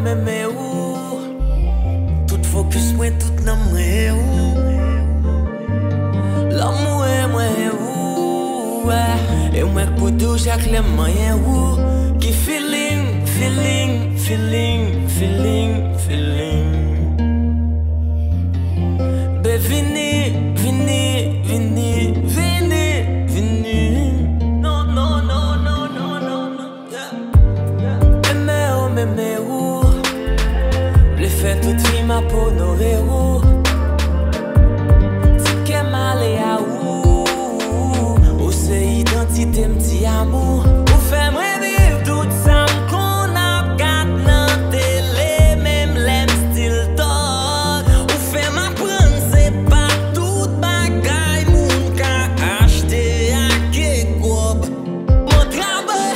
m'aimer ou tout focus moi tout nan moi ou l'amour est moi ou et moi pour tout chaque les moyens ou qui feeling be vini Meme ou le fait toute vie m'a pour honorer ou si que mal et à ou c'est identité m'ti amour ou fait moi vivre tout ça qu'on a gâté dans télé même l'aime style dog ou fait m'apprendre c'est pas tout bagaille moun ka acheter à Kekob mon travail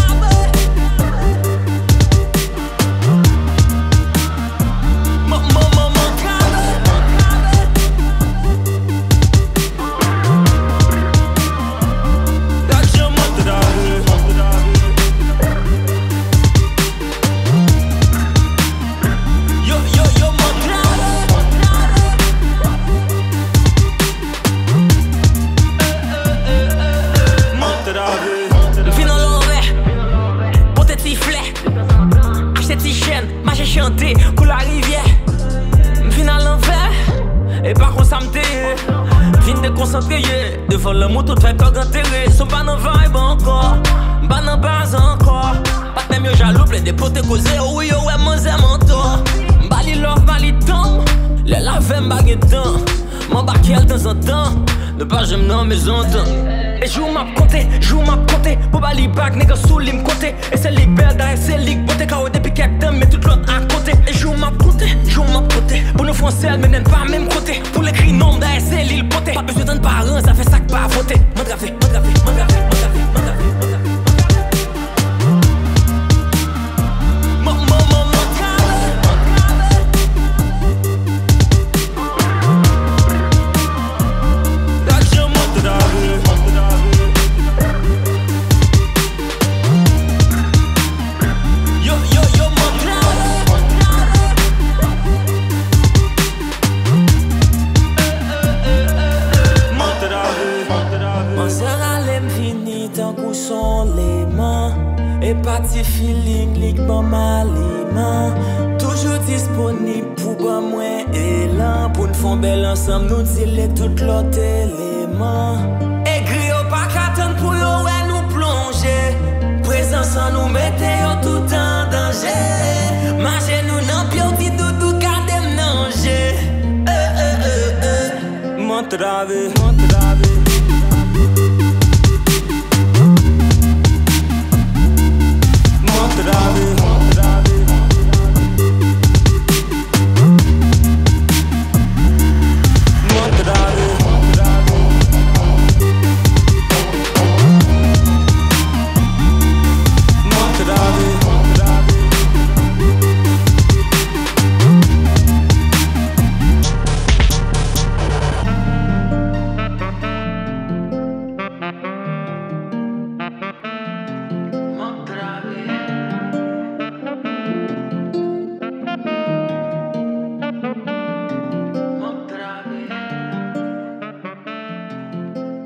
j'ai chanté pour la rivière. M'vin à l'envers et par contre ça m'te vin déconcentré devant le mot tout fait qu'en enterré. Son pas dans vibe encore, pas dans base encore. Pas même yo jaloux plein de potes causés. Oui yo ouais mon zé mentor. Bali love bali temps, les lave m'baguette temps. M'en baquelle de temps en temps, ne pas j'aime non mais j'entends. Et joue m'a compté, pour bali bag nègre sous lim côté. Et c'est libère d'ailleurs c'est ligue beauté car depuis quelques temps mais tout l'autre à côté. Et joue m'a compté, pour nous français mais n'aime pas même côté. Pour les cris non d'ailleurs c'est l'île beauté. Pas besoin de parents, ça fait ça que pas voter. M'engravé. Et parti feeling, lik bon maliment. Toujours disponible pour bon moins élan. Pour nous faire belle ensemble, nous dire tout l'autre élément. Et griot pas qu'attendre pour yo ouais nous plonger. Présence en nous mettez tout en danger. Mangez nous nan pied petit doudou garder m'nanger. Montrave.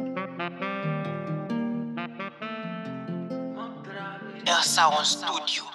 Sound Studio.